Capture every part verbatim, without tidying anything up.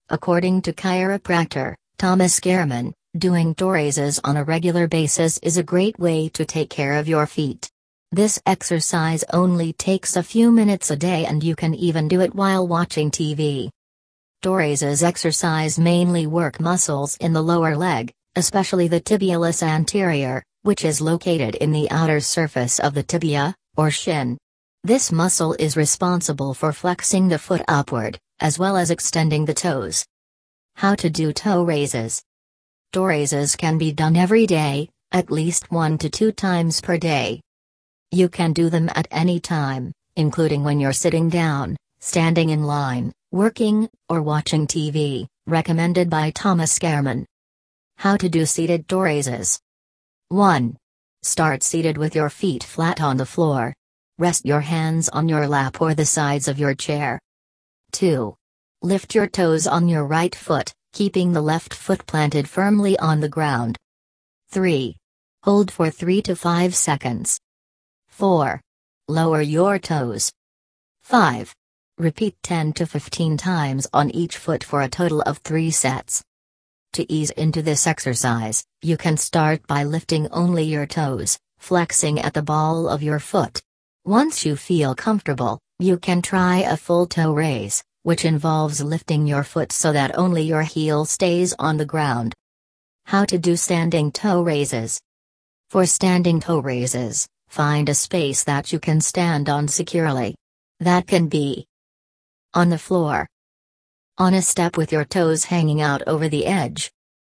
According to chiropractor Thomas Gehrman, doing toe raises on a regular basis is a great way to take care of your feet. This exercise only takes a few minutes a day and you can even do it while watching T V. Toe raises exercise mainly work muscles in the lower leg, especially the tibialis anterior, which is located in the outer surface of the tibia, or shin. This muscle is responsible for flexing the foot upward, as well as extending the toes. How to do toe raises. Toe raises can be done every day, at least one to two times per day. You can do them at any time, including when you're sitting down, standing in line, working, or watching T V, recommended by Thomas Gehrman. How to do seated toe raises. one. Start seated with your feet flat on the floor. Rest your hands on your lap or the sides of your chair. two. Lift your toes on your right foot, keeping the left foot planted firmly on the ground. three. Hold for three to five seconds. four. Lower your toes. five. Repeat ten to fifteen times on each foot for a total of three sets. To ease into this exercise, you can start by lifting only your toes, flexing at the ball of your foot. Once you feel comfortable, you can try a full toe raise, which involves lifting your foot so that only your heel stays on the ground. How to do standing toe raises. For standing toe raises, find a space that you can stand on securely. That can be on the floor, on a step with your toes hanging out over the edge,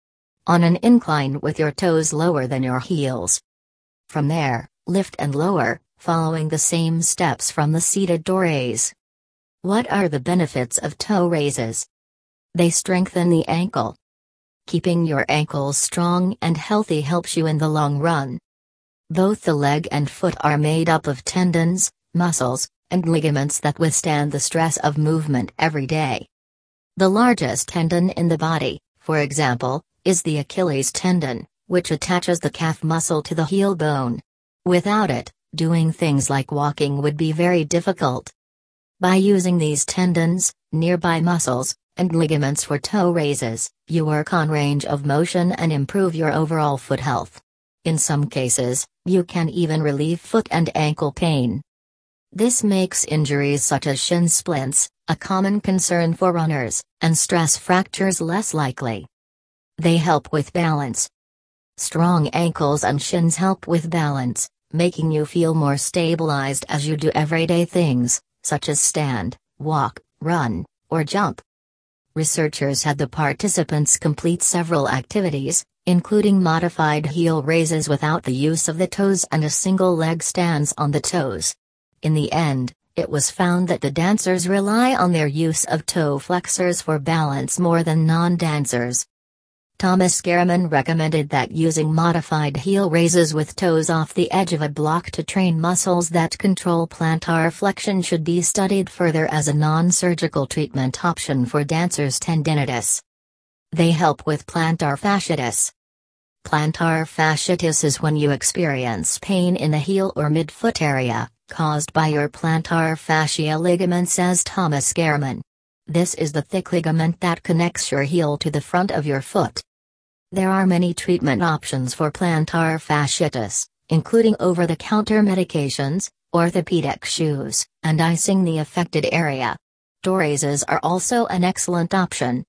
on an incline with your toes lower than your heels. From there, lift and lower, following the same steps from the seated toe raise. What are the benefits of toe raises? They strengthen the ankle. Keeping your ankles strong and healthy helps you in the long run. Both the leg and foot are made up of tendons, muscles, and ligaments that withstand the stress of movement every day. The largest tendon in the body, for example, is the Achilles tendon, which attaches the calf muscle to the heel bone. Without it, doing things like walking would be very difficult. By using these tendons, nearby muscles, and ligaments for toe raises, you work on range of motion and improve your overall foot health. In some cases, you can even relieve foot and ankle pain. This makes injuries such as shin splints, a common concern for runners, and stress fractures less likely. They help with balance. Strong ankles and shins help with balance, making you feel more stabilized as you do everyday things, such as stand, walk, run, or jump. Researchers had the participants complete several activities, including modified heel raises without the use of the toes and a single leg stands on the toes. In the end, it was found that the dancers rely on their use of toe flexors for balance more than non-dancers. Thomas Gehrman recommended that using modified heel raises with toes off the edge of a block to train muscles that control plantar flexion should be studied further as a non-surgical treatment option for dancers' tendinitis. They help with plantar fasciitis. Plantar fasciitis is when you experience pain in the heel or midfoot area, caused by your plantar fascia ligament, says Thomas Gehrman. This is the thick ligament that connects your heel to the front of your foot. There are many treatment options for plantar fasciitis, including over-the-counter medications, orthopedic shoes, and icing the affected area. Toe raises are also an excellent option,